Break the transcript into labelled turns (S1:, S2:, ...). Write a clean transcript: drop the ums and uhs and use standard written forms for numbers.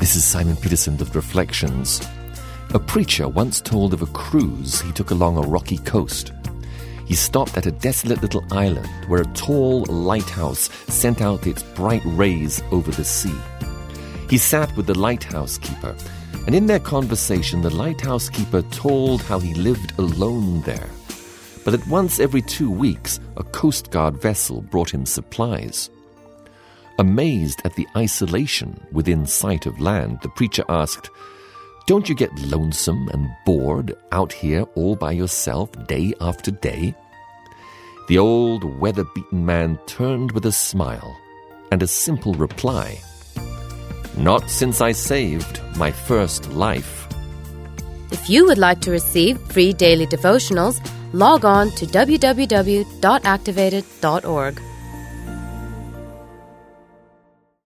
S1: This is Simon Peterson with Reflections. A preacher once told of a cruise he took along a rocky coast. He stopped at a desolate little island where a tall lighthouse sent out its bright rays over the sea. He sat with the lighthouse keeper, and in their conversation the lighthouse keeper told how he lived alone there, but that once every 2 weeks a Coast Guard vessel brought him supplies. Amazed at the isolation within sight of land, the preacher asked, "Don't you get lonesome and bored out here all by yourself day after day?" The old weather-beaten man turned with a smile and a simple reply, "Not since I saved my first life."
S2: If you would like to receive free daily devotionals, log on to www.activated.org.